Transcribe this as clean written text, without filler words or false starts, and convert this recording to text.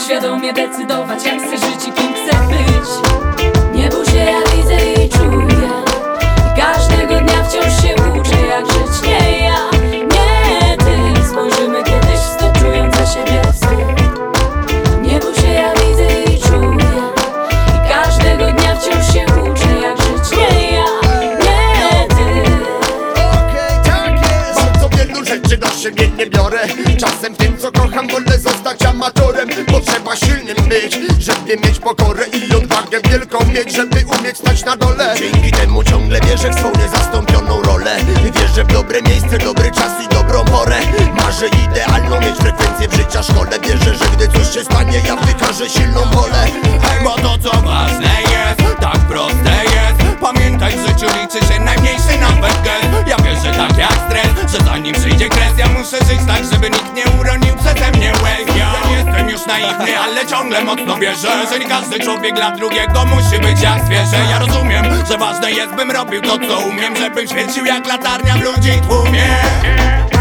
świadomie decydować, jak chcę żyć i kim chcę być. Nie bój się, ja widzę i czuję, i każdego dnia wciąż się uczę, jak żyć nie ja, nie ty. Spojrzymy kiedyś w to, czując za siebie wstyd. Nie bój się, ja widzę i czuję, i każdego dnia wciąż się uczę, jak żyć nie ja, nie ty. Okej, tak jest. Bardzo wielu rzeczy do siebie nie biorę. Czasem w tym co kocham wolę zostać amatorem. Bo trzeba silnym być, żeby mieć pokorę i odwagę wielką mieć, żeby umieć stać na dole. Dzięki temu ciągle wierzę w swą niezastąpioną rolę. Wierzę w dobre miejsce, dobry czas i dobrą porę. Marzę idealną mieć frekwencję w życia szkole. Wierzę, że gdy coś się stanie, ja wykażę silną wolę. Bo to co ważne jest, tak proste jest. Pamiętaj, w życiu liczy się najmniejszy nawet gest. Ja wierzę tak jak stres, że zanim przyjdzie kres, ja muszę żyć tak, żeby nikt nie uronił przeze mnie łez. Ja nie jestem już naiwny, ale ciągle mocno wierzę, że nie każdy człowiek dla drugiego musi być jak zwierzę. Ja rozumiem, że ważne jest, bym robił to co umiem, żebym świecił jak latarnia w ludzi tłumie.